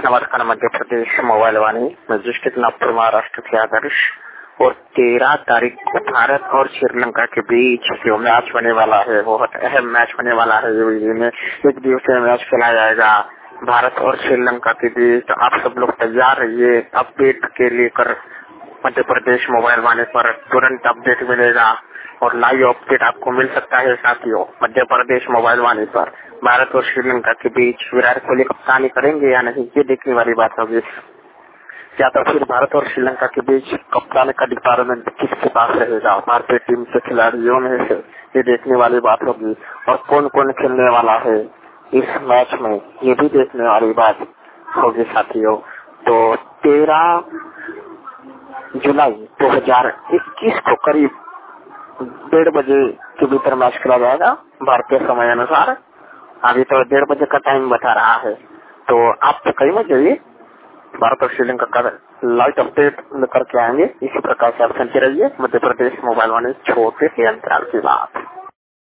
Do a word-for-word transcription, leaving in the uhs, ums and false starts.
नमस्कार। मध्य प्रदेश मोबाइल वाणी मैं डिस्ट्रिक्ट नागपुर महाराष्ट्र से आदर्श। और तेरह तारीख को भारत और श्रीलंका के बीच जो मैच होने वाला है बहुत अहम मैच होने वाला है। में एक दिवसीय मैच खेला जाएगा भारत और श्रीलंका के बीच। तो आप सब लोग तैयार रहिए अपडेट के लेकर। मध्य प्रदेश मोबाइल वाणी पर तुरंत अपडेट मिलेगा और लाइव अपडेट आपको मिल सकता है साथियों। मध्य प्रदेश मोबाइल वाणी पर भारत और श्रीलंका के बीच विराट कोहली कप्तानी करेंगे या नहीं, ये देखने वाली बात होगी। क्या तो फिर भारत और श्रीलंका के बीच कप्तान का डिपार्टमेंट किसके पास रहेगा भारतीय टीम के खिलाड़ियों में से, ये देखने वाली बात होगी। और कौन कौन खेलने वाला है इस मैच में, ये भी देखने वाली बात होगी साथियों। तो तेरह जुलाई दो हजार इक्कीस को करीब डेढ़ बजे के भीतर मैच खेला जाएगा भारतीय समय अनुसार। अभी तो डेढ़ बजे का टाइम बता रहा है, तो आप तो कई बजे भारत और श्रीलंका का लाइव अपडेट लेकर के आएंगे। इसी प्रकार से आप सुनते रहिए मध्य प्रदेश मोबाइल वाणी, छोटे से अंतराल की बात।